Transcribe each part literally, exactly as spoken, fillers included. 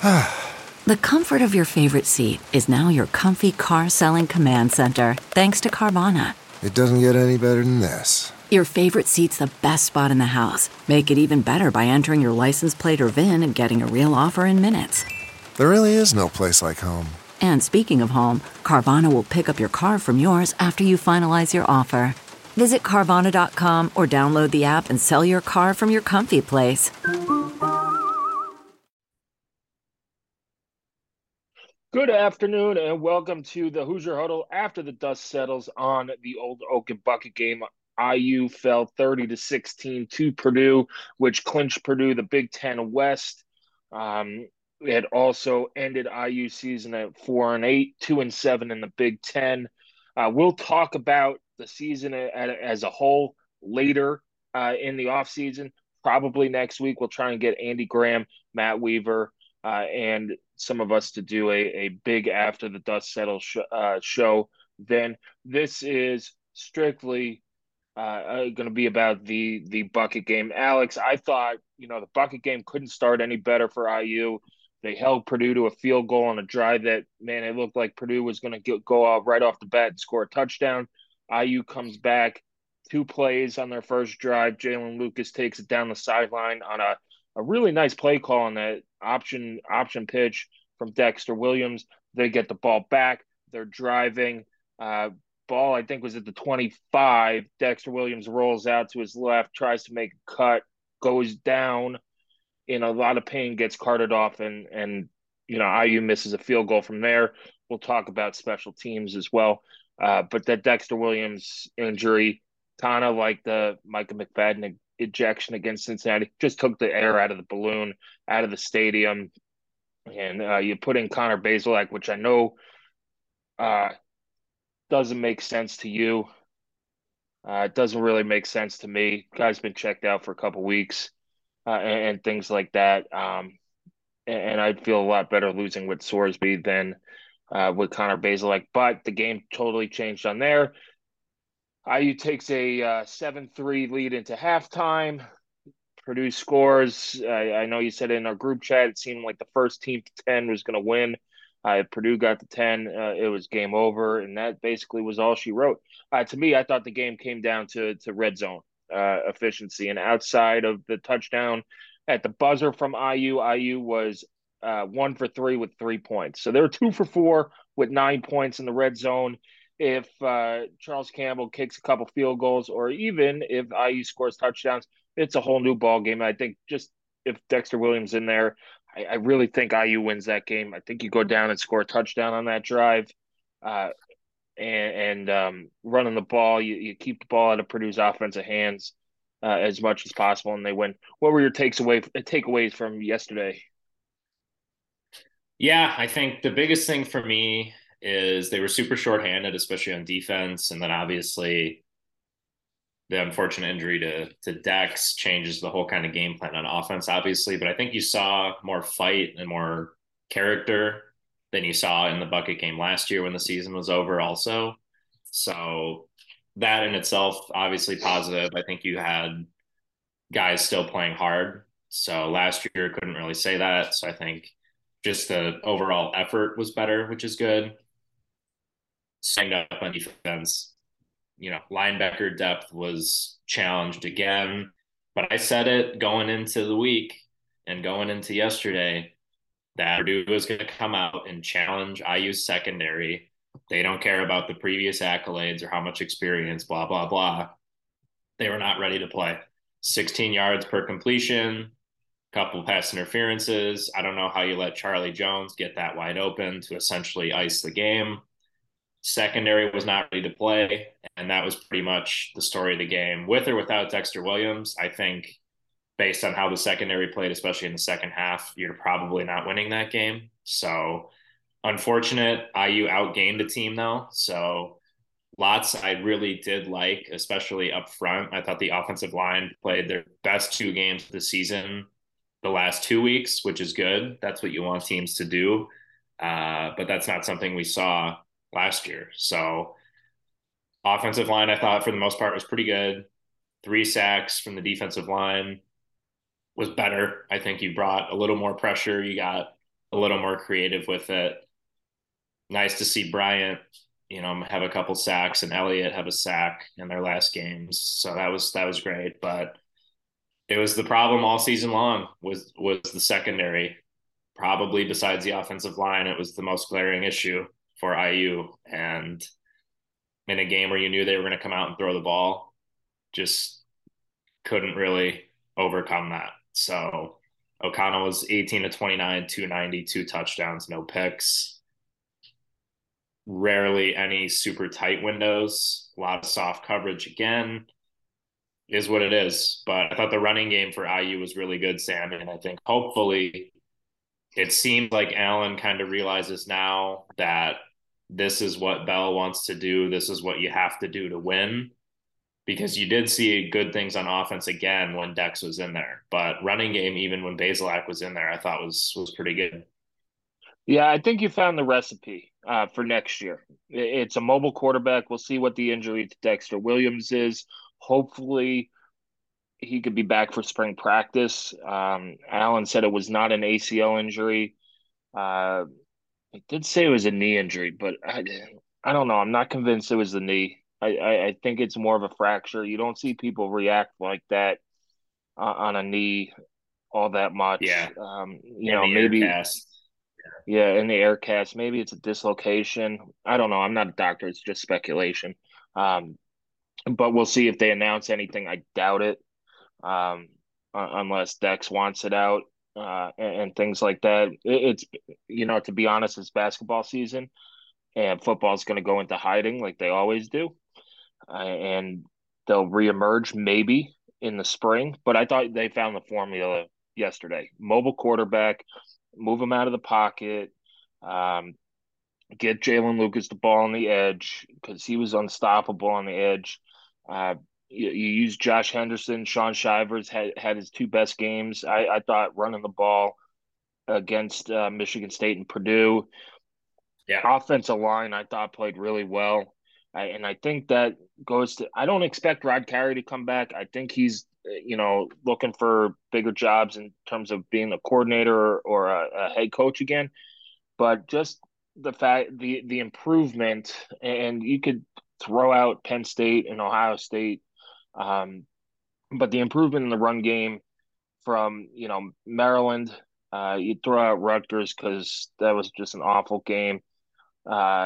The comfort of your favorite seat is now your comfy car selling command center, thanks to Carvana. It doesn't get any better than this. Your favorite seat's the best spot in the house. Make it even better by entering your license plate or V I N and getting a real offer in minutes. There really is no place like home. And speaking of home, Carvana will pick up your car from yours after you finalize your offer. Visit Carvana dot com or download the app and sell your car from your comfy place. Good afternoon and welcome to the Hoosier Huddle after the dust settles on the Old Oaken Bucket game. I U fell thirty to sixteen to Purdue, which clinched Purdue the Big Ten West. Um, it also ended I U season at four and eight, two and seven in the Big Ten. Uh, we'll talk about the season as a whole later uh, in the offseason. Probably next week we'll try and get Andy Graham, Matt Weaver, uh, and some of us to do a, a big after the dust settles sh- uh, show. Then this is strictly uh, going to be about the the bucket game. Alex, I thought, you know, the bucket game couldn't start any better for I U. They held Purdue to a field goal on a drive that, man, it looked like Purdue was going to go out right off the bat and score a touchdown. I U comes back, two plays on their first drive. Jalen Lucas takes it down the sideline on a, a really nice play call on that option option pitch from Dexter Williams. They get the ball back. They're driving. Uh, ball, I think, was at the twenty-five. Dexter Williams rolls out to his left, tries to make a cut, goes down in a lot of pain, gets carted off, and, and you know, I U misses a field goal from there. We'll talk about special teams as well. Uh, but that Dexter Williams injury, kind of like the Micah McFadden ejection against Cincinnati, just took the air out of the balloon, out of the stadium. And uh, you put in Connor Bazelak, which I know uh, doesn't make sense to you. Uh, it doesn't really make sense to me. Guy's been checked out for a couple weeks uh, and, and things like that. Um, and, and I'd feel a lot better losing with Sorsby than uh, with Connor Bazelak. But the game totally changed on there. I U takes a uh, seven three lead into halftime. Purdue scores. I, I know you said in our group chat, it seemed like the first team to ten was going to win. Uh, if Purdue got to ten, uh, it was game over, and that basically was all she wrote. Uh, to me, I thought the game came down to to red zone uh, efficiency, and outside of the touchdown at the buzzer from I U, I U was uh, one for three with three points. So they were two for four with nine points in the red zone. If uh, Charles Campbell kicks a couple field goals, or even if I U scores touchdowns, it's a whole new ball game. I think just if Dexter Williams in there, I, I really think I U wins that game. I think you go down and score a touchdown on that drive, uh, and, and um, running the ball, you, you keep the ball out of Purdue's offensive hands uh, as much as possible, and they win. What were your takes away takeaways from yesterday? Yeah, I think the biggest thing for me is they were super shorthanded, especially on defense, and then obviously the unfortunate injury to to Dex changes the whole kind of game plan on offense, obviously. But I think you saw more fight and more character than you saw in the bucket game last year when the season was over also. So that in itself, obviously positive. I think you had guys still playing hard. So last year couldn't really say that. So I think just the overall effort was better, which is good. Staying up on defense. You know, linebacker depth was challenged again, but I said it going into the week and going into yesterday that Purdue was going to come out and challenge I U's secondary. They don't care about the previous accolades or how much experience, blah, blah, blah. They were not ready to play. sixteen yards per completion, couple pass interferences. I don't know how you let Charlie Jones get that wide open to essentially ice the game. Secondary was not ready to play, and that was pretty much the story of the game. With or without Dexter Williams, I think based on how the secondary played, especially in the second half, you're probably not winning that game. So unfortunate. I U outgained the team, though. So lots I really did like, especially up front. I thought the offensive line played their best two games of the season the last two weeks, which is good. That's what you want teams to do. Uh, but that's not something we saw last year. So offensive line, I thought for the most part was pretty good. Three sacks from the defensive line was better. I think you brought a little more pressure. You got a little more creative with it. Nice to see Bryant, you know, have a couple sacks and Elliott have a sack in their last games. So that was that was great. But it was the problem all season long was was the secondary. Probably besides the offensive line, it was the most glaring issue for I U. And in a game where you knew they were going to come out and throw the ball, just couldn't really overcome that. So O'Connell was eighteen to twenty-nine, two ninety, two touchdowns, no picks. Rarely any super tight windows, a lot of soft coverage again, is what it is. But I thought the running game for I U was really good, Sam. And I think hopefully it seems like Allen kind of realizes now that this is what Bell wants to do. This is what you have to do to win. Because you did see good things on offense again when Dex was in there. But running game, even when Bazelak was in there, I thought was was pretty good. Yeah, I think you found the recipe uh, for next year. It's a mobile quarterback. We'll see what the injury to Dexter Williams is. Hopefully, he could be back for spring practice. Um, Allen said it was not an A C L injury. Uh, it did say it was a knee injury, but I, I don't know. I'm not convinced it was the knee. I, I, I think it's more of a fracture. You don't see people react like that uh, on a knee all that much. Yeah, Um, you in know, the air maybe cast. yeah, in the air cast, maybe it's a dislocation. I don't know. I'm not a doctor. It's just speculation. Um, but we'll see if they announce anything. I doubt it, um, uh, unless Dex wants it out uh, and, and things like that. It, it's, you know, to be honest, it's basketball season and football's going to go into hiding like they always do. Uh, and they'll reemerge maybe in the spring. But I thought they found the formula yesterday. Mobile quarterback, move him out of the pocket, um, get Jalen Lucas the ball on the edge because he was unstoppable on the edge. Uh, you, you use Josh Henderson, Sean Shivers had, had his two best games. I, I thought running the ball against uh, Michigan State and Purdue. Yeah. Offensive line, I thought played really well. I, and I think that goes to, I don't expect Rod Carey to come back. I think he's, you know, looking for bigger jobs in terms of being a coordinator or, or a, a head coach again. But just the fact, the, the improvement, and you could throw out Penn State and Ohio State, um, but the improvement in the run game from, you know, Maryland, uh, you throw out Rutgers because that was just an awful game. Uh,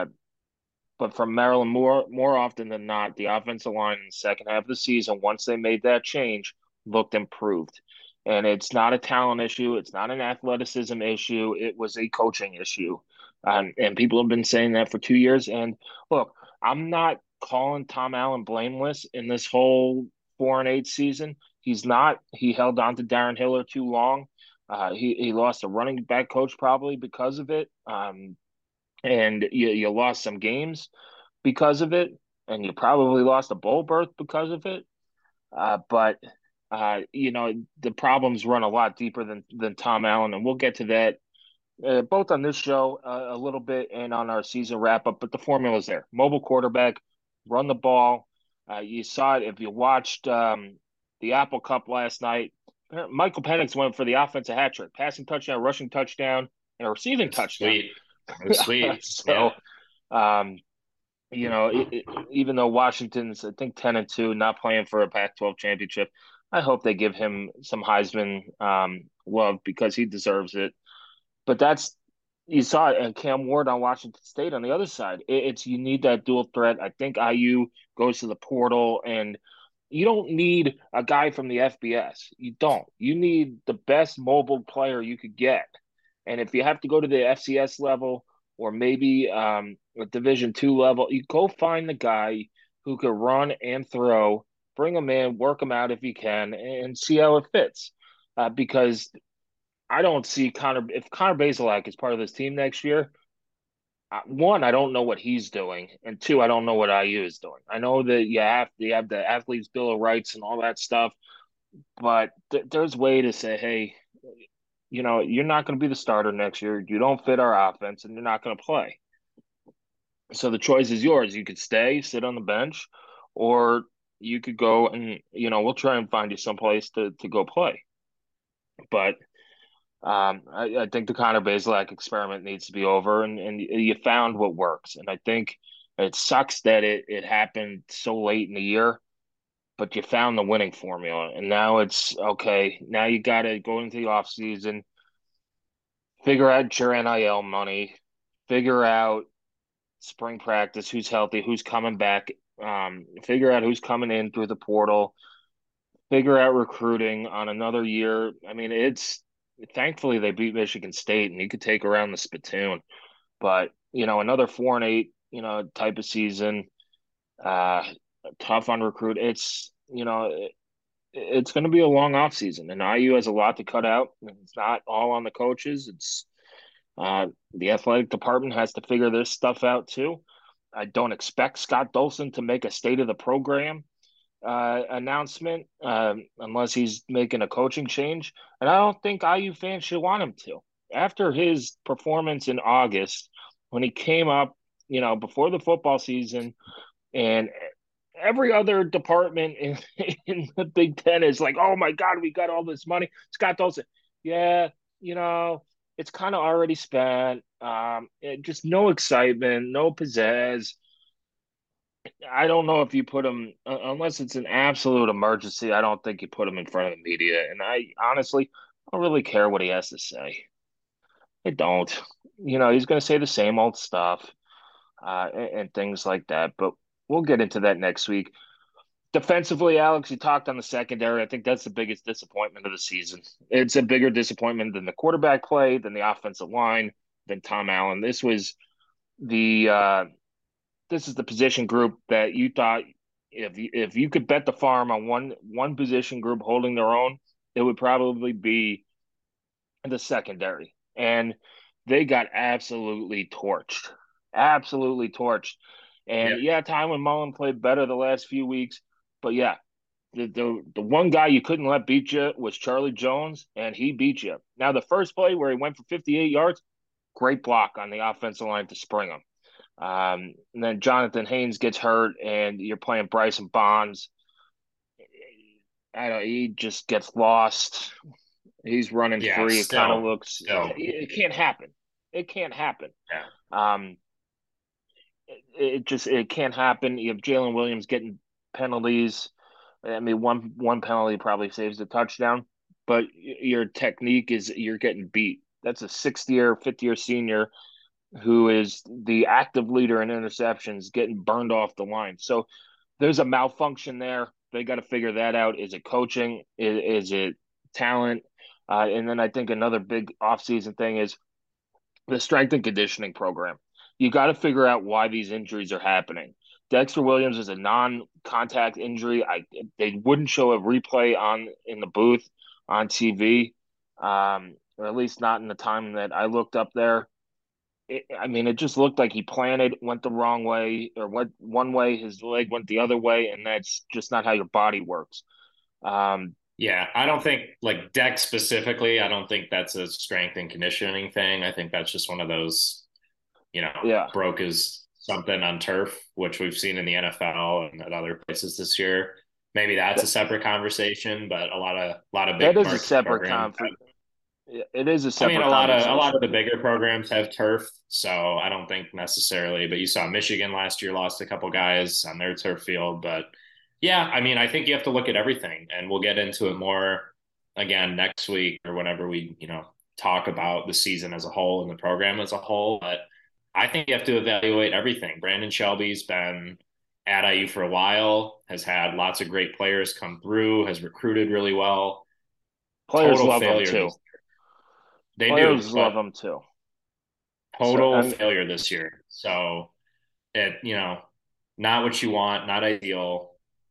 but from Maryland, more more often than not, the offensive line in the second half of the season, once they made that change, looked improved. And it's not a talent issue. It's not an athleticism issue. It was a coaching issue. Um, and people have been saying that for two years. And look, I'm not calling Tom Allen blameless in this whole four and eight season. He's not. He held on to Darren Hiller too long. Uh, he, he lost a running back coach probably because of it. Um, and you, you lost some games because of it, and you probably lost a bowl berth because of it. Uh, but uh, you know the problems run a lot deeper than than Tom Allen, and we'll get to that uh, both on this show uh, a little bit and on our season wrap up. But the formula is there: mobile quarterback, run the ball. Uh, you saw it if you watched um, the Apple Cup last night. Michael Penix went for the offensive hat trick, passing touchdown, rushing touchdown, and a receiving touchdown. Sweet. It was sweet. so, yeah. um, you know, it, it, even though Washington's, I think, ten and two, not playing for a Pac twelve championship, I hope they give him some Heisman um, love because he deserves it. But that's, you saw it, and Cam Ward on Washington State on the other side. It, it's, you need that dual threat. I think I U goes to the portal, and you don't need a guy from the F B S. You don't. You need the best mobile player you could get. And if you have to go to the F C S level or maybe um, a Division two level, you go find the guy who could run and throw, bring him in, work him out if you can, and see how it fits. Uh, because I don't see Connor, if Connor Bazelak is part of this team next year, uh, one, I don't know what he's doing, and two, I don't know what I U is doing. I know that you have you have the athletes' bill of rights and all that stuff, but th- there's a way to say, hey, you know, you're not going to be the starter next year. You don't fit our offense, and you're not going to play. So the choice is yours. You could stay, sit on the bench, or you could go and, you know, we'll try and find you someplace to to go play. But Um, I, I think the Connor Bazelak experiment needs to be over, and, and you found what works. And I think it sucks that it, it happened so late in the year, but you found the winning formula. And now it's okay. Now you got to go into the offseason, figure out your N I L money, figure out spring practice, who's healthy, who's coming back, um, figure out who's coming in through the portal, figure out recruiting on another year. I mean, it's thankfully they beat Michigan State and you could take around the spittoon, but you know, another four and eight, you know, type of season, uh, tough on recruit. It's, you know, it, it's going to be a long off season, and I U has a lot to cut out. It's not all on the coaches. It's uh, the athletic department has to figure this stuff out too. I don't expect Scott Dolson to make a state of the program uh, announcement um, unless he's making a coaching change. And I don't think I U fans should want him to. After his performance in August, when he came up, you know, before the football season, and every other department in, in the Big Ten is like, oh my God, we got all this money. Scott Dolson, yeah, you know, it's kind of already spent. Um, it, just no excitement, no pizzazz. I don't know if you put him uh, unless it's an absolute emergency. I don't think you put him in front of the media. And I honestly I don't really care what he has to say. I don't. You know, he's going to say the same old stuff uh, and, and things like that. But we'll get into that next week. Defensively, Alex, you talked on the secondary. I think that's the biggest disappointment of the season. It's a bigger disappointment than the quarterback play, than the offensive line, than Tom Allen. This was the uh, this is the position group that you thought if you, if you could bet the farm on one one position group holding their own, it would probably be the secondary. And they got absolutely torched, absolutely torched. And Yeah. yeah, Tywin Mullen played better the last few weeks, but yeah, the, the the one guy you couldn't let beat you was Charlie Jones, and he beat you. Now the first play where he went for fifty-eight yards, great block on the offensive line to spring him. Um, and then Jonathan Haynes gets hurt, and you're playing Bryson Bonds. I don't. He just gets lost. He's running Yeah. free. It kind of Still, looks. still. It, it can't happen. It can't happen. Yeah. Um, it, it just it can't happen. You have Jalen Williams getting penalties. I mean, one one penalty probably saves the touchdown, but your technique is you're getting beat. That's a sixth year, fifth year senior who is the active leader in interceptions getting burned off the line. So there's a malfunction there. They got to figure that out. Is it coaching? Is, is it talent? Uh, and then I think another big offseason thing is the strength and conditioning program. You got to figure out why these injuries are happening. Dexter Williams is a non-contact injury. I they wouldn't show a replay on in the booth on T V, um, or at least not in the time that I looked up there. It, I mean, it just looked like he planted, went the wrong way, or went one way, his leg went the other way, and that's just not how your body works. Um, Yeah, I don't think like Dex specifically, I don't think that's a strength and conditioning thing. I think that's just one of those, you know, yeah, broke is something on turf, which we've seen in the N F L and at other places this year. Maybe that's a that, separate conversation, but a lot of a lot of that big is a marquee separate programs conference. It is a I mean, separate a lot of a lot conversation. of the bigger programs have turf, so I don't think necessarily. But you saw Michigan last year lost a couple guys on their turf field, but yeah, I mean, I think you have to look at everything, and we'll get into it more again next week or whenever we you know talk about the season as a whole and the program as a whole. But I think you have to evaluate everything. Brandon Shelby's been at I U for a while, has had lots of great players come through, has recruited really well. Players Total love him failure too. this they do, Players but love him too. So, total and failure this year. So it, you know, not what you want, not ideal.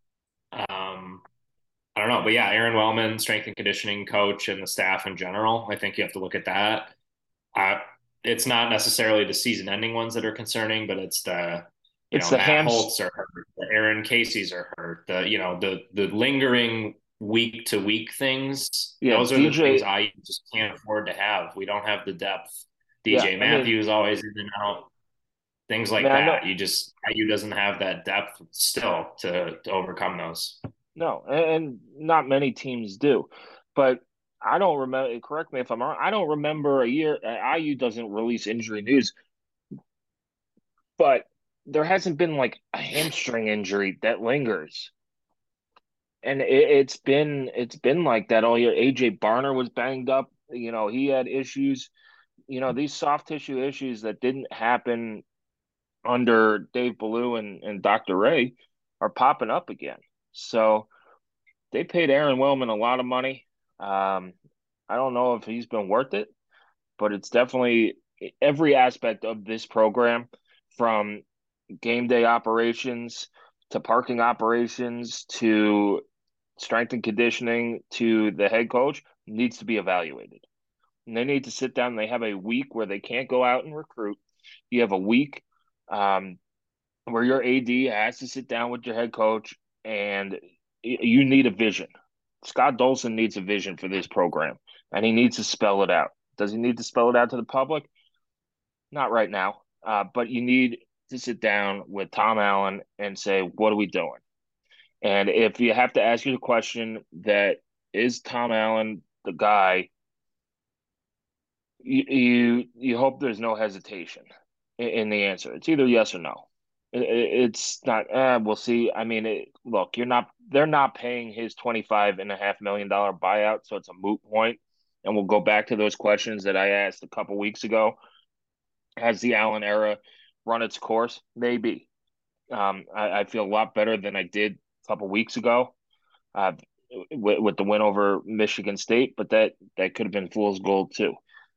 Um, I don't know, but yeah, Aaron Wellman, strength and conditioning coach, and the staff in general. I think you have to look at that. Uh, it's not necessarily the season-ending ones that are concerning, but it's the, you it's know, the Matt hams. Holtz are hurt, the Aaron Casey's are hurt, the you know the the lingering week to week things. Yeah, Those are the things D J. I just can't afford to have. We don't have the depth. Yeah, D J I mean, Matthews always in and out, things like man, I know. that. You just I U doesn't have that depth still to to overcome those. No, and, and not many teams do, but I don't remember. Correct me if I'm wrong. I don't remember a year. uh, I U doesn't release injury news, but there hasn't been like a hamstring injury that lingers, and it, it's been it's been like that all year. A J Barner was banged up. You know, he had issues. You know, these soft tissue issues that didn't happen under Dave Ballou and, and Doctor Ray are popping up again. So they paid Aaron Wellman a lot of money. Um, I don't know if he's been worth it, but it's definitely every aspect of this program, from game day operations to parking operations to strength and conditioning to the head coach, needs to be evaluated. And they need to sit down. They have a week where they can't go out and recruit. You have a week um, where your A D has to sit down with your head coach, and you need a vision. Scott Dolson needs a vision for this program, and he needs to spell it out. Does he need to spell it out to the public? Not right now, uh, but you need to sit down with Tom Allen and say, what are we doing? And if you have to ask you the question that is Tom Allen the guy, you you, you hope there's no hesitation in, in the answer. It's either yes or no. It, it's not, eh, we'll see. I mean, it, look, you're not, they're not paying his twenty-five and a half million dollar buyout, so it's a moot point. And we'll go back to those questions that I asked a couple weeks ago. Has the Allen era run its course? Maybe. Um, I, I feel a lot better than I did a couple weeks ago uh, with, with the win over Michigan State, but that that could have been fool's gold too.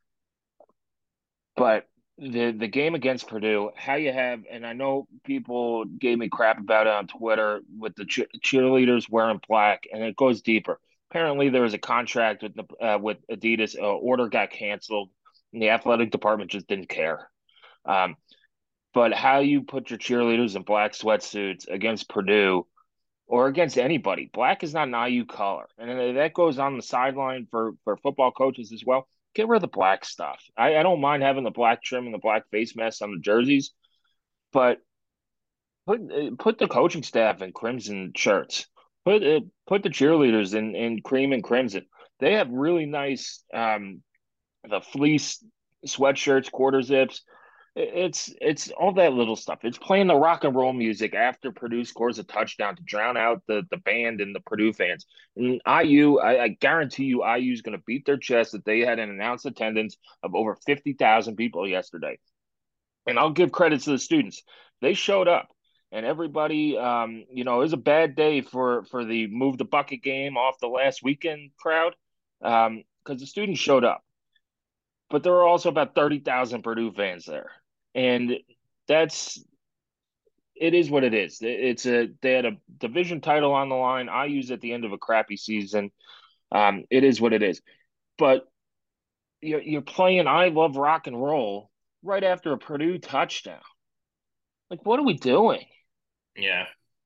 But the the game against Purdue, how you have, and I know people gave me crap about it on Twitter with the che- cheerleaders wearing black, and it goes deeper. Apparently, there was a contract with the uh, with Adidas. Uh, order got canceled, and the athletic department just didn't care. Um, but how you put your cheerleaders in black sweatsuits against Purdue or against anybody, black is not an I U color, and that goes on the sideline for for football coaches as well. Get rid of the black stuff. I, I don't mind having the black trim and the black face masks on the jerseys, but put put the coaching staff in crimson shirts. Put uh, put the cheerleaders in in cream and crimson. They have really nice um the fleece sweatshirts, quarter zips. It's it's all that little stuff. It's playing the rock and roll music after Purdue scores a touchdown to drown out the the band and the Purdue fans. And I U, I, I guarantee you, I U is going to beat their chest that they had an announced attendance of over fifty thousand people yesterday. And I'll give credit to the students; they showed up, and everybody, um, you know, it was a bad day for for the move the bucket game off the last weekend crowd, um, because the students showed up, but there were also about thirty thousand Purdue fans there. And that's it is what it is. It's a they had a division title on the line. I use at the end of a crappy season. Um, it is what it is. But you're you're playing I love rock and roll right after a Purdue touchdown. Like, what are we doing? Yeah.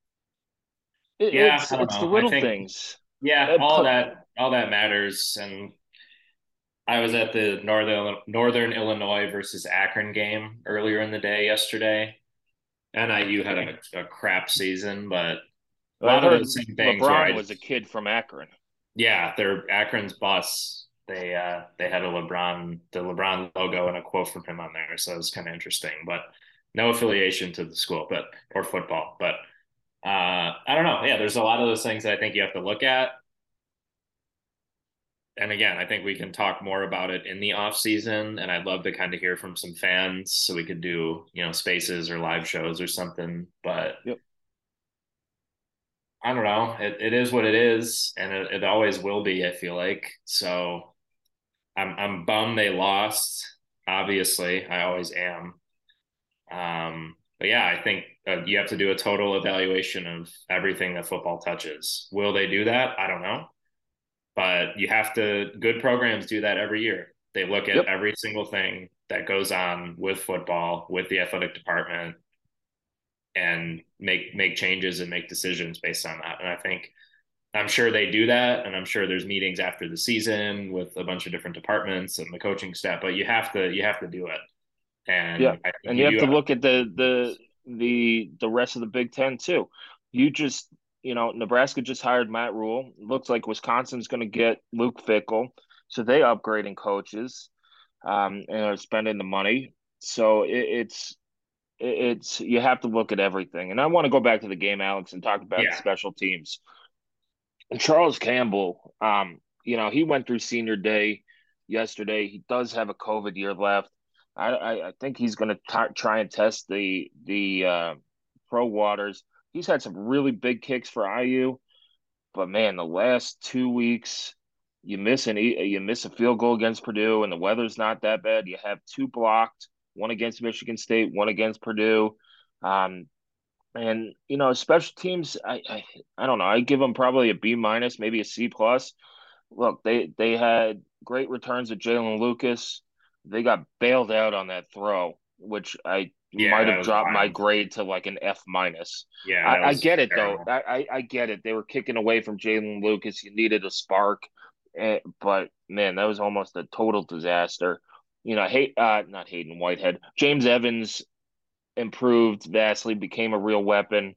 It, Yeah, it's I don't it's the know. I little think things. yeah, Uh, all put, that all that matters. And I was at the Northern Northern Illinois versus Akron game earlier in the day yesterday. N I U had a, a crap season, but a I lot of heard those same things where LeBron I was a kid from Akron. yeah, their Akron's bus. They uh they had a LeBron the LeBron logo and a quote from him on there, so it was kind of interesting. But no affiliation to the school, but or football. But uh I don't know. Yeah, there's a lot of those things that I think you have to look at. And again, I think we can talk more about it in the off season. And I'd love to kind of hear from some fans so we could do, you know, spaces or live shows or something. But Yep. I don't know. It, it is what it is, and it, it always will be, I feel like. So I'm I'm bummed they lost. Obviously, I always am. Um, but yeah, I think uh, you have to do a total evaluation of everything that football touches. Will they do that? I don't know. But you have to, good programs do that every year. They look at Yep. every single thing that goes on with football, with the athletic department, and make make changes and make decisions based on that. And I think I'm sure they do that, and I'm sure there's meetings after the season with a bunch of different departments and the coaching staff. But you have to you have to do it, Yeah, and I think and you you do have to have look at the the the the rest of the Big Ten too. You just, you know, Nebraska just hired Matt Rule. Looks like Wisconsin's going to get Luke Fickell. So they upgrading coaches um, and are spending the money. So it, it's it's you have to look at everything. And I want to go back to the game, Alex, and talk about the Yeah. special teams. And Charles Campbell, um, you know, he went through senior day yesterday. He does have a COVID year left. I I, I think he's going to try and test the the uh, pro waters. He's had some really big kicks for I U, but man, the last two weeks, you miss an e- you miss a field goal against Purdue, and the weather's not that bad. You have two blocked, one against Michigan State, one against Purdue. Um, and you know, special teams, I, I I don't know. I give them probably a B minus, maybe a C plus. Look, they they had great returns at Jalen Lucas. They got bailed out on that throw, which I Yeah, might that have was dropped my wild. grade to like an F minus. Yeah, I, that I was get it though. terrible. I, I I get it. They were kicking away from Jalen Lucas. You needed a spark, eh, but man, that was almost a total disaster. You know, hey, uh, not Hayden Whitehead, James Evans improved vastly, became a real weapon.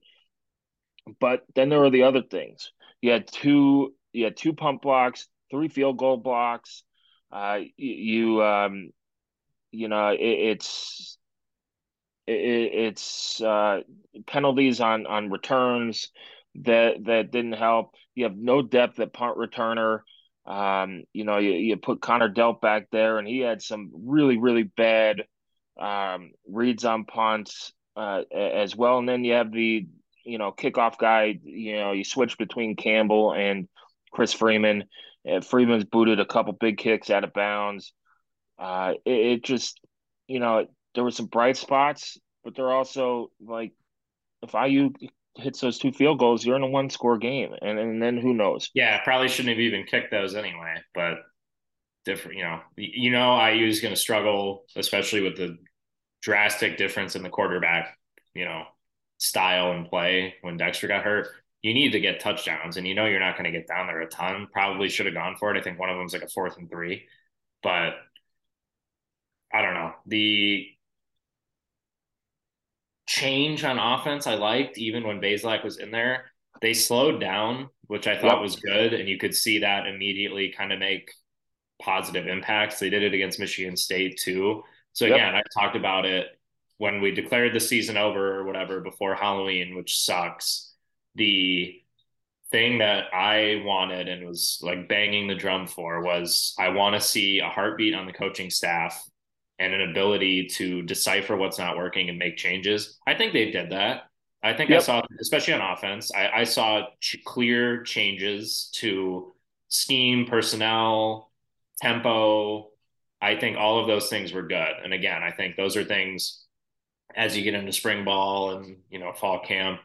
But then there were the other things. You had two, you had two pump blocks, three field goal blocks. Uh, you, um, you know, it, it's it, it's uh, penalties on on returns that that didn't help. You have no depth at punt returner. Um, you know, you, you put Connor Delp back there, and he had some really really bad um, reads on punts uh, as well. And then you have the you know kickoff guy. You know, you switch between Campbell and Chris Freeman. Uh, Freeman's booted a couple big kicks out of bounds. Uh, it, it just you know there were some bright spots, but they're also like if I U hits those two field goals, you're in a one score game, and and then who knows? Yeah, probably shouldn't have even kicked those anyway, but different, you know, you know, I U is going to struggle, especially with the drastic difference in the quarterback, you know, style and play when Dexter got hurt. You need to get touchdowns, and you know you're not going to get down there a ton. Probably should have gone for it. I think one of them's like a fourth and three, but I don't know. The change on offense I liked, even when Bazelak was in there. They slowed down, which I thought Yep, was good, and you could see that immediately kind of make positive impacts. They did it against Michigan State too. So yep, again, I talked about it when we declared the season over or whatever before Halloween, which sucks. The thing that I wanted and was like banging the drum for was I want to see a heartbeat on the coaching staff and an ability to decipher what's not working and make changes. I think they did that. I think I yep, saw, especially on offense, I, I saw ch- clear changes to scheme, personnel, tempo. I think all of those things were good. And again, I think those are things as you get into spring ball and, you know, fall camp,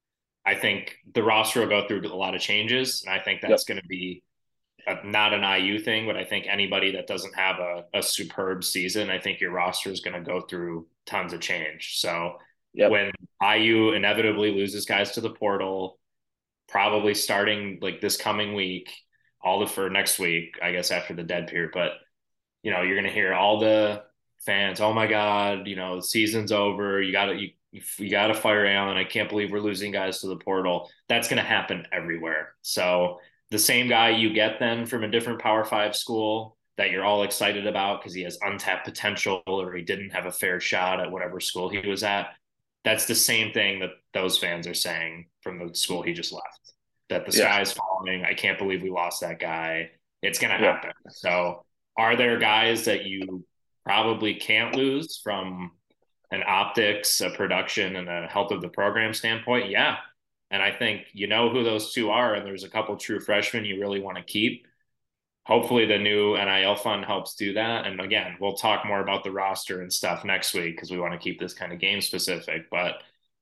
I think the roster will go through a lot of changes. And I think yep, that's going to be a, not an I U thing, but I think anybody that doesn't have a, a superb season, I think your roster is going to go through tons of change. So yep, when I U inevitably loses guys to the portal, probably starting like this coming week, all the for next week, I guess after the dead period, but you know, you're going to hear all the fans, oh my God, you know, the season's over. You got to, you, you got to fire Allen. I can't believe we're losing guys to the portal. That's going to happen everywhere. So the same guy you get then from a different Power Five school that you're all excited about because he has untapped potential or he didn't have a fair shot at whatever school he was at. That's the same thing that those fans are saying from the school he just left, that the yeah, sky is falling. I can't believe we lost that guy. It's going to yeah. happen. So are there guys that you probably can't lose from an optics, a production, and a health of the program standpoint? Yeah. And I think you know who those two are, and there's a couple true freshmen you really want to keep. Hopefully, the new N I L fund helps do that. And again, we'll talk more about the roster and stuff next week because we want to keep this kind of game specific. But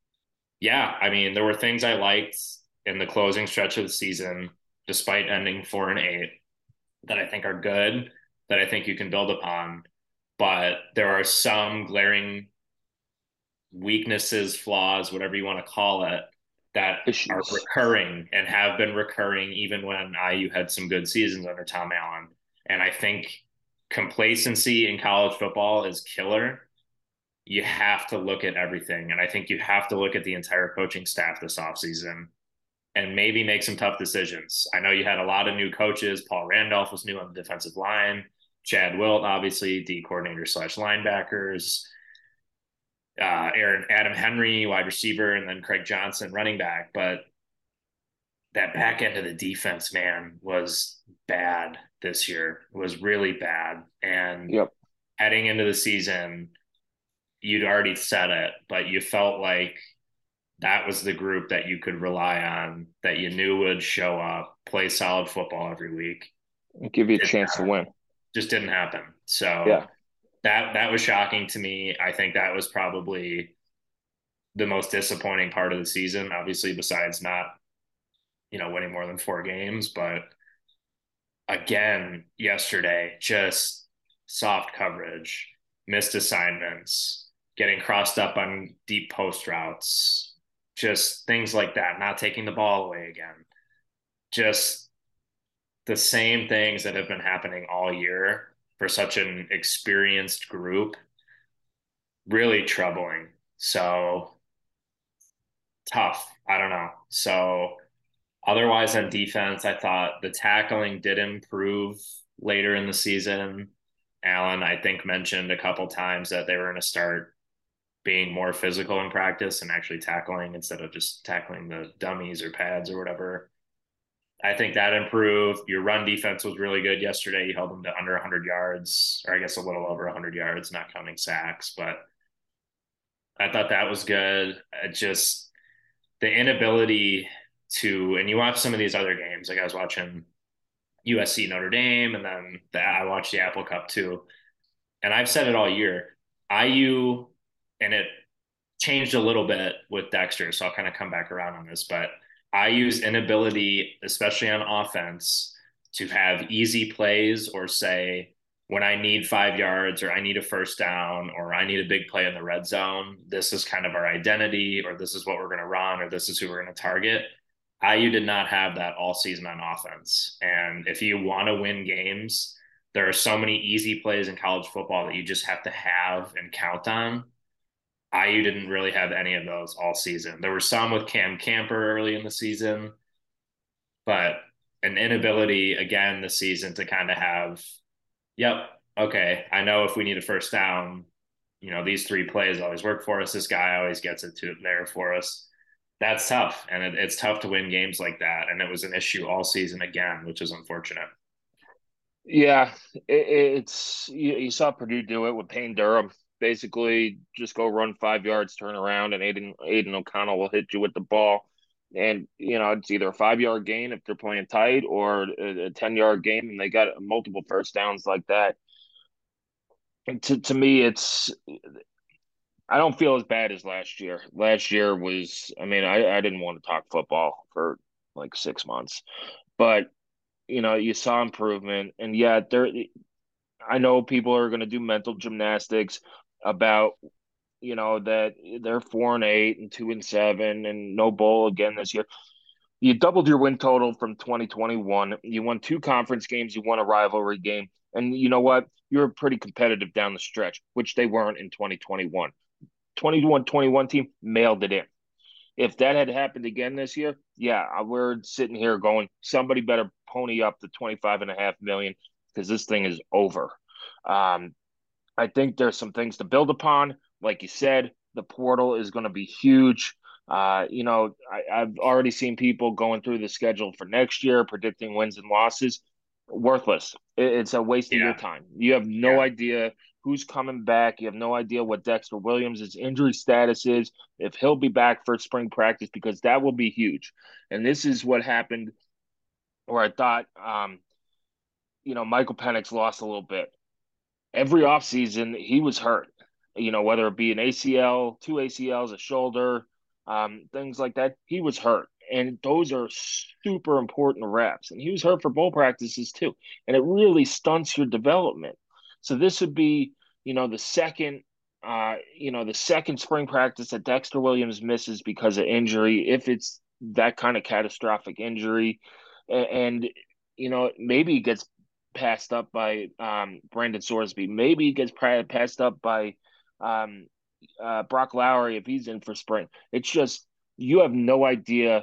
yeah, I mean, there were things I liked in the closing stretch of the season, despite ending four and eight, that I think are good, that I think you can build upon. But there are some glaring weaknesses, flaws, whatever you want to call it, that are Issues. recurring and have been recurring even when I U had some good seasons under Tom Allen. And I think complacency in college football is killer. You have to look at everything. And I think you have to look at the entire coaching staff this offseason and maybe make some tough decisions. I know you had a lot of new coaches. Paul Randolph was new on the defensive line. Chad Wilt, obviously, D coordinator slash linebackers. Uh, Aaron Adam Henry, wide receiver, and then Craig Johnson, running back. But that back end of the defense, man, was bad this year. It was really bad. And yep. heading into the season, you'd already said it, but you felt like that was the group that you could rely on, that you knew would show up, play solid football every week. Give you a chance to win. Just didn't happen. So yeah. that that was shocking to me. I think that was probably the most disappointing part of the season, obviously, besides not, you know, winning more than four games. But again, yesterday, just soft coverage, missed assignments, getting crossed up on deep post routes, just things like that, not taking the ball away again. Just the same things that have been happening all year for such an experienced group. Really troubling. So tough. I don't know. So otherwise on defense, I thought the tackling did improve later in the season. Alan, I think, mentioned a couple times that they were going to start being more physical in practice and actually tackling instead of just tackling the dummies or pads or whatever. I think that improved. Your run defense was really good yesterday. You held them to under one hundred yards, or I guess a little over one hundred yards, not counting sacks. But I thought that was good. It just the inability to, and you watch some of these other games. Like I was watching U S C Notre Dame, and then the, I watched the Apple Cup too. And I've said it all year. I U, and it changed a little bit with Dexter, so I'll kind of come back around on this, but I U's inability, especially on offense, to have easy plays or say, when I need five yards or I need a first down or I need a big play in the red zone, this is kind of our identity, or this is what we're going to run, or this is who we're going to target. I U did not have that all season on offense. And if you want to win games, there are so many easy plays in college football that you just have to have and count on. I U didn't really have any of those all season. There were some with Cam Camper early in the season, but an inability again this season to kind of have, yep, okay, I know if we need a first down, you know, these three plays always work for us. This guy always gets it to there for us. That's tough. And it, it's tough to win games like that. And it was an issue all season again, which is unfortunate. Yeah, it, it's you, you saw Purdue do it with Payne Durham. Basically, just go run five yards, turn around, and Aiden, Aiden O'Connell will hit you with the ball. And, you know, it's either a five-yard gain if they're playing tight or a ten-yard gain, and they got multiple first downs like that. And to, to me, it's – I don't feel as bad as last year. Last year was – I mean, I, I didn't want to talk football for like six months. But, you know, you saw improvement. And, yeah, there – I know people are going to do mental gymnastics about, you know, that they're four and eight and two and seven and no bowl again this year. You doubled your win total from twenty twenty-one. You won two conference games. You won a rivalry game. And you know what? You were pretty competitive down the stretch, which they weren't in twenty twenty-one. twenty-one twenty-one team mailed it in. If that had happened again this year, yeah, we're sitting here going, somebody better pony up the twenty-five and a half million because this thing is over. Um, I think there's some things to build upon. Like you said, the portal is going to be huge. Uh, you know, I, I've already seen people going through the schedule for next year, predicting wins and losses. Worthless. It, it's a waste of Yeah. your time. You have no Yeah. idea who's coming back. You have no idea what Dexter Williams' injury status is, if he'll be back for spring practice, because that will be huge. And this is what happened where I thought, um, you know, Michael Penix lost a little bit. Every offseason, he was hurt, you know, whether it be an A C L, two A C Ls, a shoulder, um, things like that. He was hurt. And those are super important reps. And he was hurt for bowl practices too. And it really stunts your development. So this would be, you know, the second, uh, you know, the second spring practice that Dexter Williams misses because of injury, if it's that kind of catastrophic injury. And, and you know, maybe he gets passed up by um, Brandon Sorsby. Maybe he gets passed up by um, uh, Brock Lowry if he's in for spring. It's just, you have no idea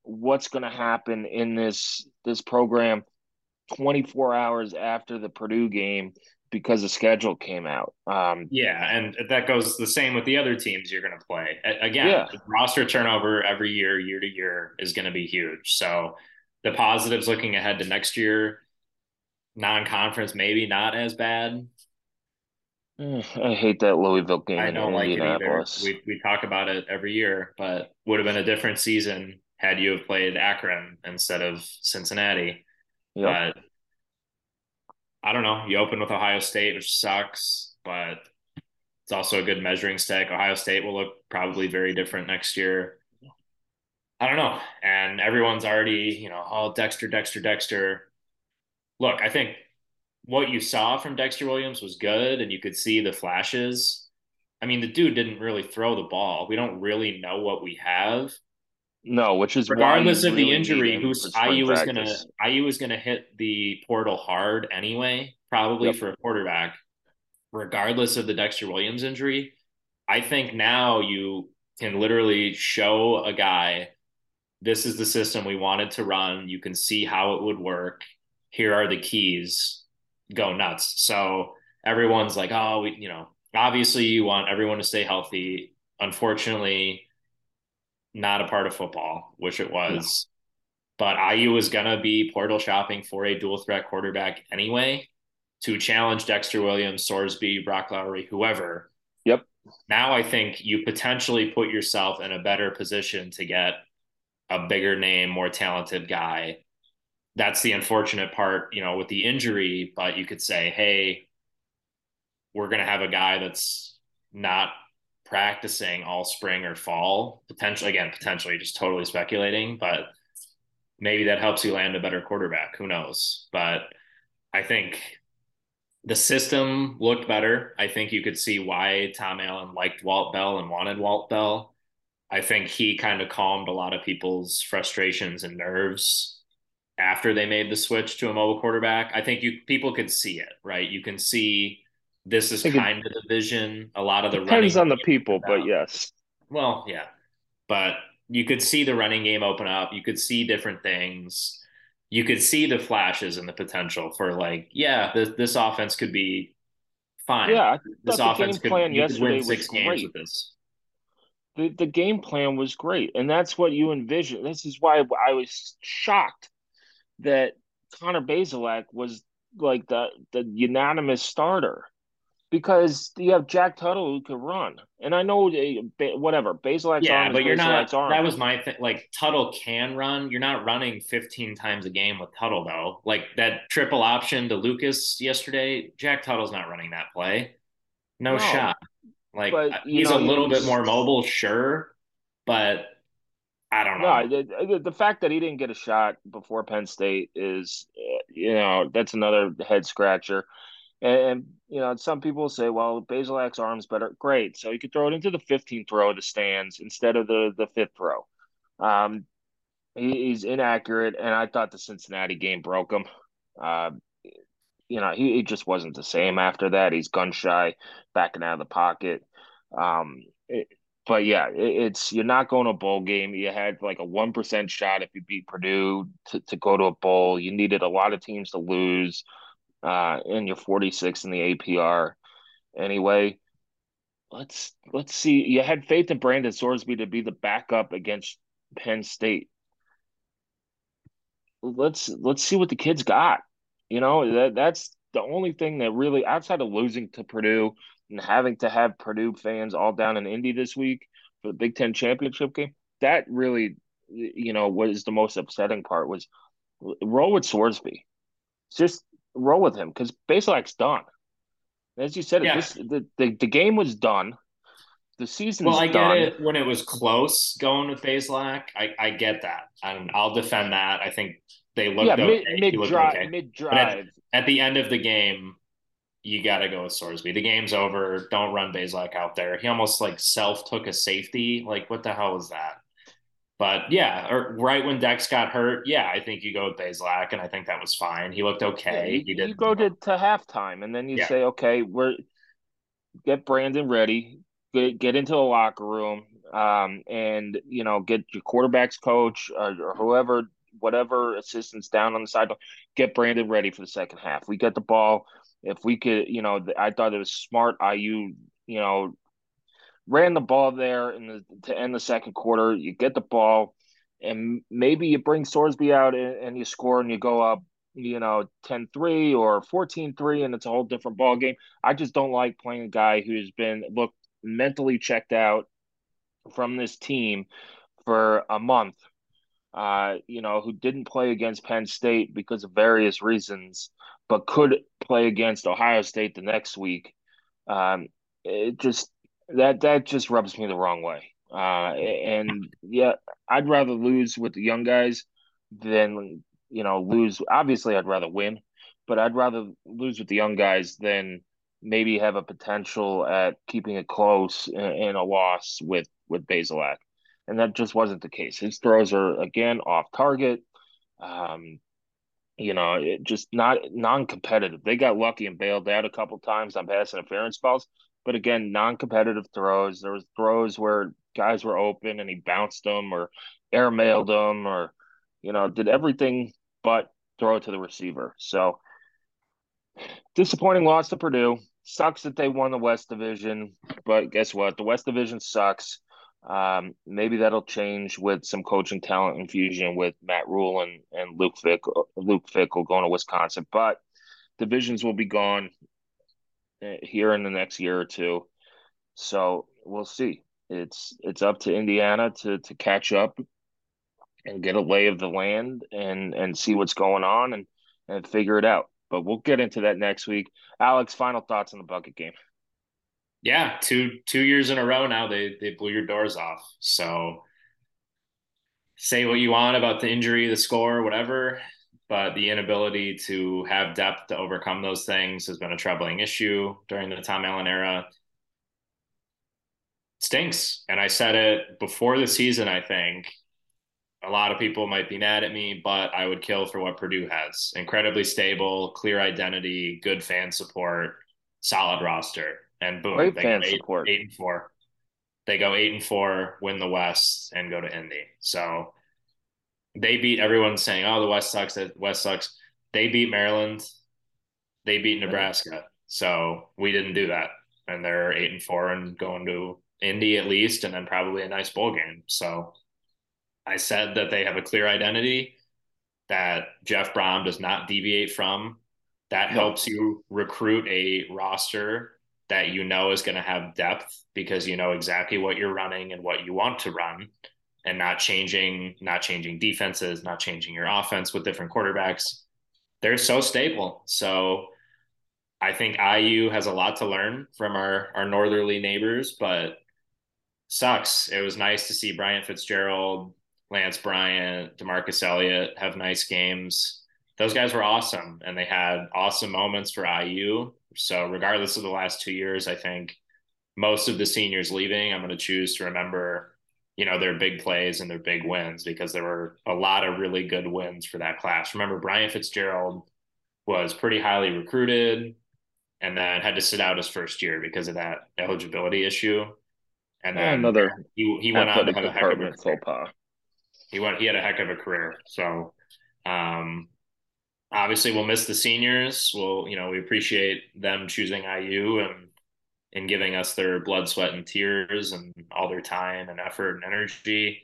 what's going to happen in this this program twenty-four hours after the Purdue game because the schedule came out. Um, Yeah, and that goes the same with the other teams you're going to play. Again, yeah, roster turnover every year, year to year, is going to be huge. So the positives looking ahead to next year, non-conference maybe not as bad. I hate that Louisville game I in don't like it either. Indianapolis. We we talk about it every year, but would have been a different season had you have played Akron instead of Cincinnati. Yep. But I don't know. You open with Ohio State, which sucks, but it's also a good measuring stick. Ohio State will look probably very different next year. I don't know. And everyone's already, you know, oh, Dexter, Dexter, Dexter. Look, I think what you saw from Dexter Williams was good, and you could see the flashes. I mean, the dude didn't really throw the ball. We don't really know what we have. No, which is why you Regardless of the really need injury, him for who's spring I U is gonna practice. I U is gonna hit the portal hard anyway, probably Yep. for a quarterback, regardless of the Dexter Williams injury. I think now you can literally show a guy this is the system we wanted to run. You can see how it would work. Here are the keys. Go nuts. So everyone's like, oh, we, you know, obviously you want everyone to stay healthy. Unfortunately, not a part of football, which it No. was. But I U was going to be portal shopping for a dual threat quarterback anyway to challenge Dexter Williams, Sorsby, Brock Lowry, whoever. Yep. Now I think you potentially put yourself in a better position to get a bigger name, more talented guy. That's the unfortunate part, you know, with the injury, but you could say, hey, we're going to have a guy that's not practicing all spring or fall, potentially, again, potentially just totally speculating, but maybe that helps you land a better quarterback. Who knows? But I think the system looked better. I think you could see why Tom Allen liked Walt Bell and wanted Walt Bell. I think he kind of calmed a lot of people's frustrations and nerves after they made the switch to a mobile quarterback. I think you people could see it, right? You can see this I is think it kind of the vision. A lot of the depends running on the game people, but up. yes. Well, yeah, but you could see the running game open up. You could see different things. You could see the flashes and the potential for like, yeah, this this offense could be fine. Yeah, I This thought the offense game could plan you could win yesterday was six games great. with this. The the game plan was great, and that's what you envision. This is why I was shocked that Connor Bazelak was like the the unanimous starter because you have Jack Tuttle who could run, and I know eh, whatever Bazelak's arm Yeah, is but you're not. Bazelak's arm. That was my thing. Like Tuttle can run. You're not running fifteen times a game with Tuttle though. Like that triple option to Lucas yesterday. Jack Tuttle's not running that play. No No, shot. Like but uh, you he's know a you, little you bit more mobile, sure, but I don't know. no, the, the fact that he didn't get a shot before Penn State is, uh, you know, that's another head scratcher. And, and you know, some people say, well, Basilak's arm's better. Great, so you could throw it into the fifteenth row of the stands instead of the the fifth row. Um, he, he's inaccurate, and I thought the Cincinnati game broke him. Uh, you know, he, he just wasn't the same after that. He's gun shy, backing out of the pocket. Um, it, but yeah, it, it's you're not going to a bowl game. You had like a one percent shot if you beat Purdue to, to go to a bowl. You needed a lot of teams to lose, uh, and you're forty-six in the A P R. Anyway, let's let's see. You had faith in Brandon Sorsby to be the backup against Penn State. Let's let's see what the kids got. You know, that that's the only thing that really outside of losing to Purdue and having to have Purdue fans all down in Indy this week for the Big Ten championship game, that really, you know, was the most upsetting part was roll with Sorsby. Just roll with him because Baselak's done. As you said, it Yeah. this the, the the game was done. The Well, season's I get done. it when it was close going with Bazelak. I, I get that. And I'll defend that. I think they Yeah, looked mid okay. He mid looked drive okay. mid But at, drive. at the end of the game, you got to go with Sorsby. The game's over. Don't run Bazelak out there. He almost like self took a safety. Like, what the hell was that? But yeah, or right when Dex got hurt, yeah, I think you go with Bazelak, and I think that was fine. He looked Yeah, okay. you, He did, you go you know, to, to halftime and then you yeah. say, okay, we're get Brandon ready. get, get into the locker room, um, and you know, get your quarterback's coach or, or whoever, whatever assistants down on the side, get Brandon ready for the second half. We get the ball. If we could, you know, I thought it was smart. I U, you know, ran the ball there in the to end the second quarter. You get the ball, and maybe you bring Sorsby out and, and you score and you go up, you know, ten three or fourteen three, and it's a whole different ball game. I just don't like playing a guy who's been look mentally checked out from this team for a month. Uh, you know, who didn't play against Penn State because of various reasons, but could play against Ohio State the next week. Um, it just that that just rubs me the wrong way. Uh, and yeah, I'd rather lose with the young guys than you know lose. Obviously, I'd rather win, but I'd rather lose with the young guys than maybe have a potential at keeping it close in, in a loss with with Bazelak. And that just wasn't the case. His throws are again off target. Um, you know, it just not non-competitive. They got lucky and bailed out a couple times on pass interference balls, but again, non-competitive throws. There was throws where guys were open and he bounced them or airmailed them or you know did everything but throw it to the receiver. So disappointing loss to Purdue. Sucks that they won the West Division, but guess what? The West Division sucks. Um, maybe that'll change with some coaching talent infusion with Matt Rule and, and Luke Fickle, Luke Fickle going to Wisconsin. But divisions will be gone uh, here in the next year or two. So we'll see. It's it's up to Indiana to to catch up and get a lay of the land and and see what's going on and and figure it out. But we'll get into that next week. Alex, final thoughts on the bucket game. Yeah, two two years in a row now they they blew your doors off. So say what you want about the injury, the score, whatever, but the inability to have depth to overcome those things has been a troubling issue during the Tom Allen era. Stinks. And I said it before the season, I think. A lot of people might be mad at me, but I would kill for what Purdue has. Incredibly stable, clear identity, good fan support, solid roster. And boom, Great they go fan eight, support. eight and four. They go eight and four, win the West, and go to Indy. So they beat everyone saying, "Oh, the West sucks. The West sucks." They beat Maryland. They beat Nebraska. So we didn't do that, and they're eight and four and going to Indy at least, and then probably a nice bowl game. So I said that they have a clear identity that Jeff Brom does not deviate from. That No. helps you recruit a roster that you know is going to have depth because you know exactly what you're running and what you want to run and not changing, not changing defenses, not changing your offense with different quarterbacks. They're so stable. So I think I U has a lot to learn from our, our northerly neighbors, but sucks. It was nice to see Bryant Fitzgerald, Lance Bryant, DeMarcus Elliott have nice games. Those guys were awesome, and they had awesome moments for I U. So regardless of the last two years, I think most of the seniors leaving, I'm going to choose to remember, you know, their big plays and their big wins because there were a lot of really good wins for that class. Remember, Bryant Fitzgerald was pretty highly recruited and then had to sit out his first year because of that eligibility issue. And then Another he, he went on to athletic have a heck of a department career. faux pas. He went, he had a heck of a career. So, um, obviously we'll miss the seniors. We'll, you know, we appreciate them choosing I U and, and giving us their blood, sweat, and tears and all their time and effort and energy.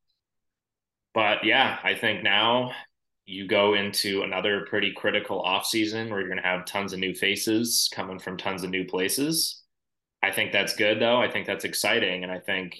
But yeah, I think now you go into another pretty critical off season where you're going to have tons of new faces coming from tons of new places. I think that's good though. I think that's exciting. And I think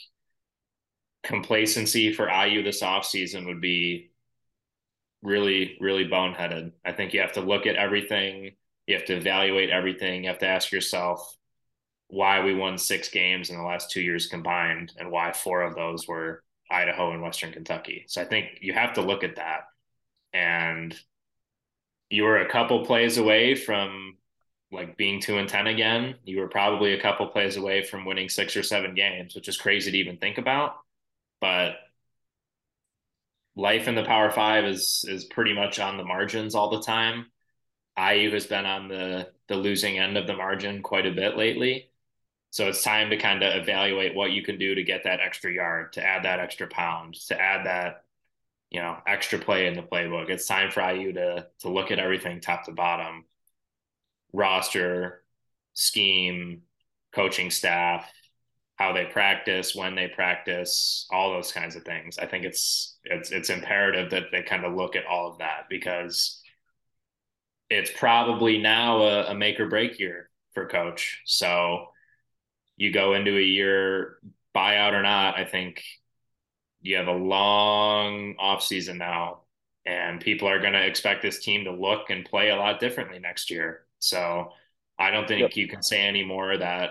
complacency for I U this offseason would be really, really boneheaded. I think you have to look at everything. You have to evaluate everything. You have to ask yourself why we won six games in the last two years combined and why four of those were Idaho and Western Kentucky. So I think you have to look at that. And you were a couple plays away from like being two and ten again. You were probably a couple plays away from winning six or seven games, which is crazy to even think about. But life in the Power Five is is pretty much on the margins all the time. I U has been on the the losing end of the margin quite a bit lately. So it's time to kind of evaluate what you can do to get that extra yard, to add that extra pound, to add that, you know, extra play in the playbook. It's time for I U to to look at everything top to bottom, roster, scheme, coaching staff, how they practice, when they practice, all those kinds of things. I think it's it's it's imperative that they kind of look at all of that, because it's probably now a, a make or break year for coach. So you go into a year, buyout or not, I think you have a long off season now, and people are going to expect this team to look and play a lot differently next year. So I don't Yep. think you can say anymore that,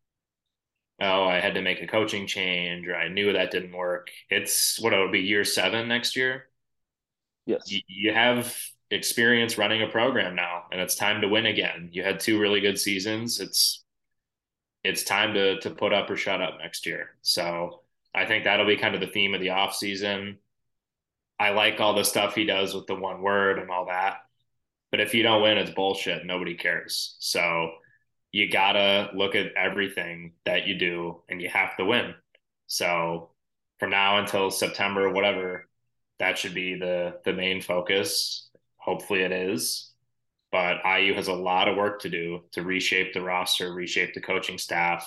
oh, I had to make a coaching change or I knew that didn't work. It's what it'll be year seven next year. Yes. You, you have experience running a program now, and it's time to win again. You had two really good seasons. It's it's time to to put up or shut up next year. So I think that'll be kind of the theme of the off season. I like all the stuff he does with the one word and all that. But if you don't win, it's bullshit. Nobody cares. So you gotta look at everything that you do, and you have to win. So from now until September, whatever, that should be the the main focus. Hopefully it is. But I U has a lot of work to do to reshape the roster, reshape the coaching staff,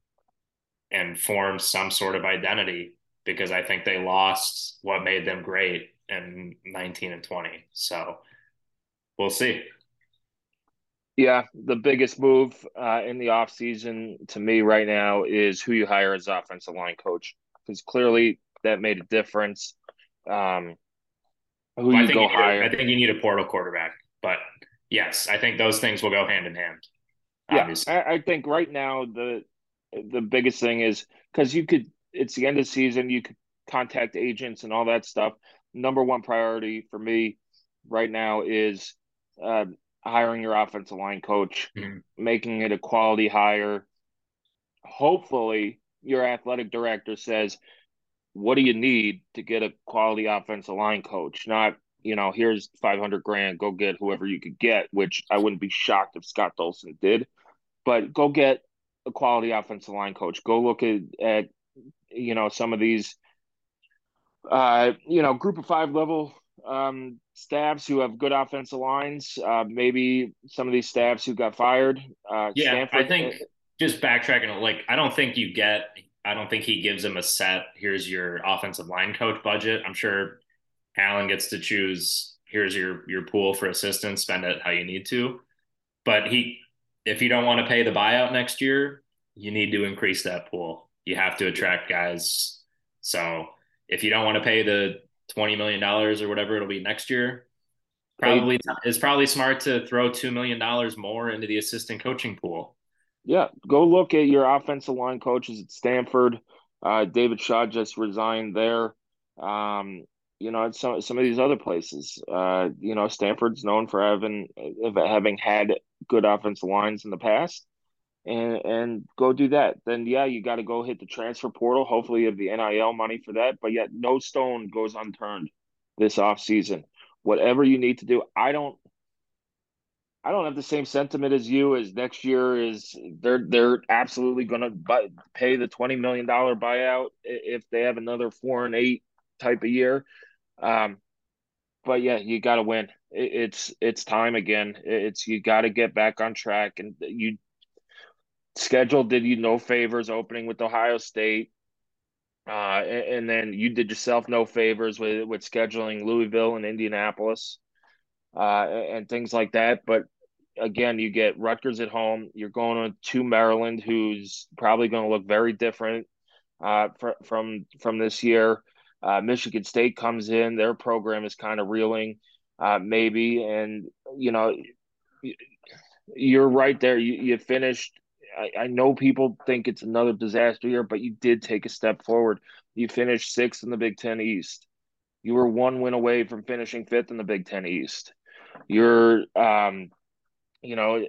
and form some sort of identity, because I think they lost what made them great in nineteen and twenty. So we'll see. Yeah, the biggest move uh, in the offseason to me right now is who you hire as offensive line coach, because clearly that made a difference. Um, who Well, I you think go you need a, I hire. think you need a portal quarterback, but yes, I think those things will go hand in hand. Yeah, Obviously, I, I think right now the the biggest thing is because you could, it's the end of the season, you could contact agents and all that stuff. Number one priority for me right now is uh, hiring your offensive line coach, mm-hmm. making it a quality hire. Hopefully, your athletic director says, what do you need to get a quality offensive line coach? Not, you know, here's five hundred grand, go get whoever you could get, which I wouldn't be shocked if Scott Dolson did, but go get a quality offensive line coach. Go look at, at you know, some of these, uh, you know, group of five level um, staffs who have good offensive lines. Uh, maybe some of these staffs who got fired. Uh, Yeah, I Stanford, uh, think just backtracking, like I don't think you get, I don't think he gives them a set. Here's your offensive line coach budget. I'm sure Allen gets to choose. Here's your your pool for assistants. Spend it how you need to. But he, if you don't want to pay the buyout next year, you need to increase that pool. You have to attract guys. So if you don't want to pay the twenty million dollars or whatever it'll be next year, they, probably it's probably smart to throw two million dollars more into the assistant coaching pool. yeah, go look at your offensive line coaches at Stanford. Uh, David Shaw just resigned there. Um, you know, some some of these other places. Uh, you know, Stanford's known for having having had good offensive lines in the past, and and go do that. Then yeah, you got to go hit the transfer portal. Hopefully, you have the N I L money for that. But yet, no stone goes unturned this offseason. Whatever you need to do, I don't. I don't have the same sentiment as you. As next year is they're they're absolutely going to pay the twenty million dollar buyout if they have another four and eight type of year. Um, but yeah, you got to win. It, it's it's time again. It's you got to get back on track. And you schedule did you no favors opening with Ohio State, uh, and, and then you did yourself no favors with with scheduling Louisville and Indianapolis, uh, and things like that. But again, you get Rutgers at home. You're going to Maryland, who's probably going to look very different uh, fr- from from this year. Uh, Michigan State comes in; their program is kind of reeling, uh, maybe. And you know, you're right there. You, you finished. I, I know people think it's another disaster year, but you did take a step forward. You finished sixth in the Big Ten East. You were one win away from finishing fifth in the Big Ten East. You're um, you know,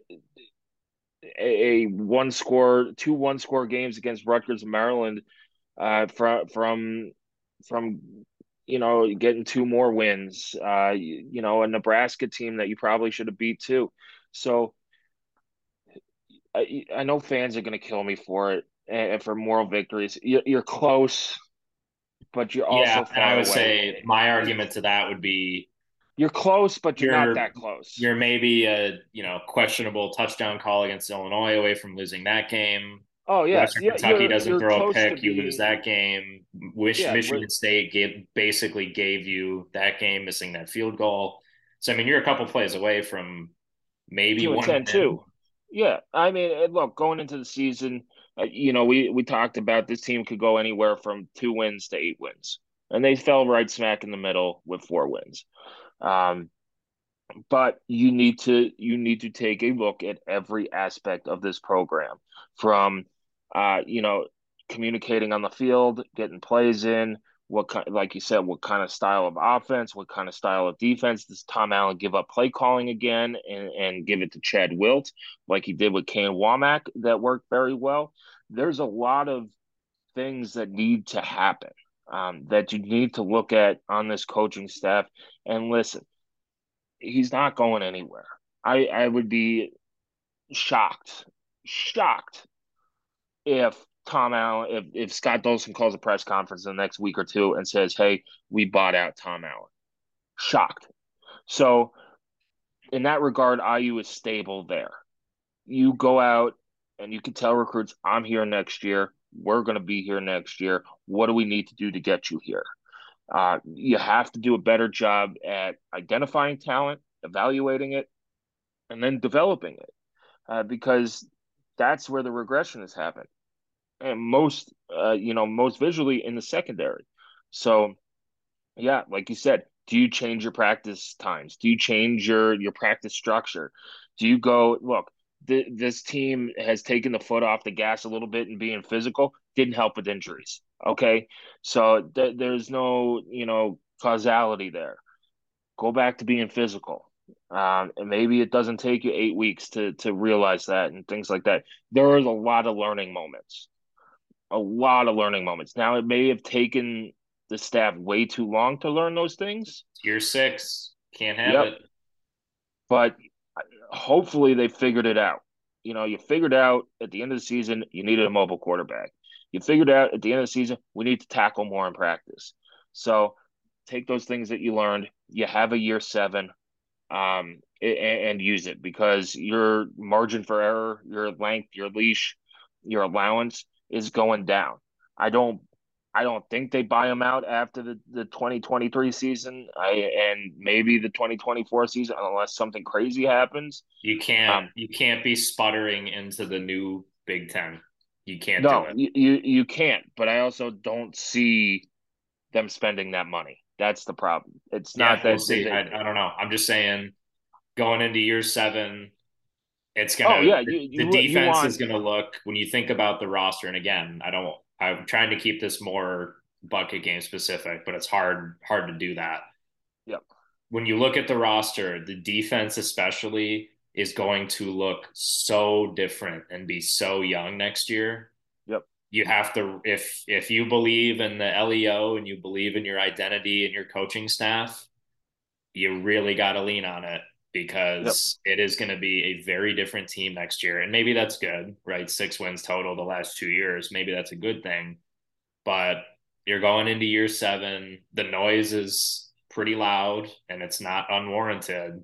a, one score, two one score games against Rutgers and Maryland, uh, from from from you know getting two more wins. Uh, you, you know, a Nebraska team that you probably should have beat too. So I, I know fans are going to kill me for it and for moral victories. You're, you're close, but you're Yeah, also and I far would away. say my argument to that would be You're close, but you're not you're that close. you're maybe a you know questionable touchdown call against Illinois away from losing that game. Oh yeah, Western yeah. Kentucky You're doesn't you're throw a close to pick, you lose being that game. Wish yeah. Michigan State gave basically gave you that game, missing that field goal. So I mean, you're a couple plays away from maybe Two and one ten win. too. Yeah, I mean, eh, look, going into the season, uh, you know, we we talked about this team could go anywhere from two wins to eight wins, and they fell right smack in the middle with four wins. Um, but you need to you need to take a look at every aspect of this program, from uh, you know, communicating on the field, getting plays in, what kind, like you said, what kind of style of offense, what kind of style of defense. Does Tom Allen give up play calling again and, and give it to Chad Wilt like he did with Kane Womack that worked very well? There's a lot of things that need to happen, um, that you need to look at on this coaching staff. And listen, he's not going anywhere. I I would be shocked, shocked if Tom Allen, if if Scott Dolson calls a press conference in the next week or two and says, "Hey, we bought out Tom Allen." Shocked. So in that regard, I U is stable there. You go out and you can tell recruits, "I'm here next year. We're going to be here next year. What do we need to do to get you here?" Uh, you have to do a better job at identifying talent, evaluating it, and then developing it, uh, because that's where the regression has happened, and most, uh, you know, most visually in the secondary. So, yeah, like you said, do you change your practice times? Do you change your your practice structure? Do you go look? Th- this team has taken the foot off the gas a little bit and being physical didn't help with injuries. Okay, so th- there's no you know causality there. Go back to being physical. Um, and maybe it doesn't take you eight weeks to to realize that and things like that. There is a lot of learning moments, a lot of learning moments. Now, it may have taken the staff way too long to learn those things. Year six, can't have Yep. it. But hopefully they figured it out. You know, you figured out at the end of the season you needed a mobile quarterback. You figured out at the end of the season we need to tackle more in practice. So take those things that you learned. You have a year seven, um, and, and use it, because your margin for error, your length, your leash, your allowance is going down. I don't I don't think they buy him out after the, the twenty twenty-three season, I, and maybe the twenty twenty-four season, unless something crazy happens. You can't Um, you can't be sputtering into the new Big Ten. You can't do no, it. you, you you can't. But I also don't see them spending that money. That's the problem. It's Yeah, not we'll that see. I, they. I don't know. I'm just saying going into year seven, it's Oh gonna yeah, the, you the you you defense is want. gonna look when you think about the roster, and again, I don't I'm trying to keep this more bucket game specific, but it's hard hard to do that. Yep. When you look at the roster, the defense especially is going to look so different and be so young next year. Yep. You have to if if you believe in the L E O and you believe in your identity and your coaching staff, you really got to lean on it, Yep. because it is going to be a very different team next year. And maybe that's good, right? Six wins total the last two years. Maybe that's a good thing. But you're going into year seven. The noise is pretty loud and it's not unwarranted.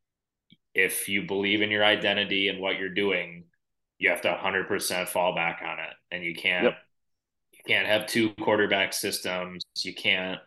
If you believe in your identity and what you're doing, you have to one hundred percent fall back on it. And you can't Yep. you can't have two quarterback systems. You can't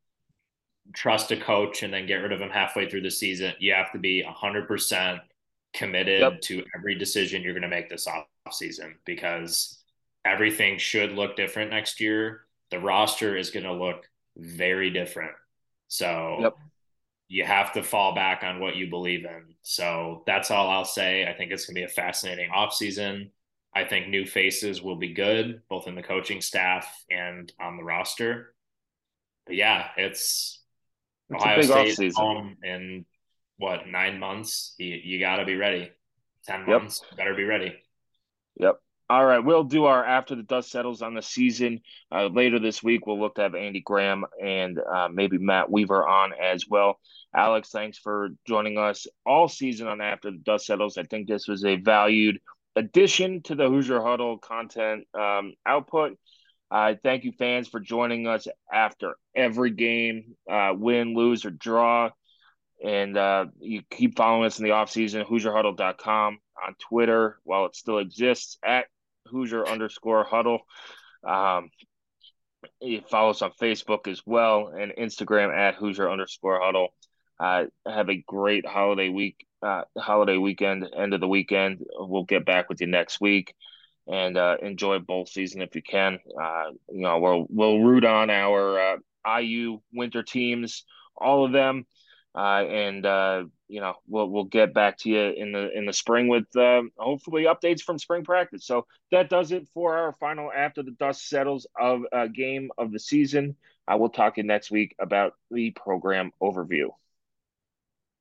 trust a coach and then get rid of him halfway through the season. You have to be one hundred percent Yep. committed to every decision you're going to make this off season, because everything should look different next year. The roster is going to look very different. So Yep. you have to fall back on what you believe in. So that's all I'll say. I think it's going to be a fascinating offseason. I think new faces will be good, both in the coaching staff and on the roster. But yeah, it's It's a Ohio big off State season. home in what, nine months? You, you got to be ready. Ten Yep. months, better be ready. Yep. All right, we'll do our after the dust settles on the season. Uh, later this week, we'll look to have Andy Graham and uh, maybe Matt Weaver on as well. Alex, thanks for joining us all season on After the Dust Settles. I think this was a valued addition to the Hoosier Huddle content um, output. Uh, thank you, fans, for joining us after every game, uh, win, lose, or draw. And uh, you keep following us in the offseason, Hoosier Huddle dot com, on Twitter while it still exists, at Hoosier underscore Huddle. Um, you follow us on Facebook as well, and Instagram at Hoosier underscore Huddle. Uh, have a great holiday week, uh, holiday weekend, end of the weekend. We'll get back with you next week, and uh, enjoy bowl season if you can. Uh, you know, we'll we'll root on our uh, I U winter teams, all of them, uh, and uh, you know we'll we'll get back to you in the in the spring with uh, hopefully updates from spring practice. So that does it for our final after the dust settles of a uh, game of the season. I will talk to you next week about the program overview.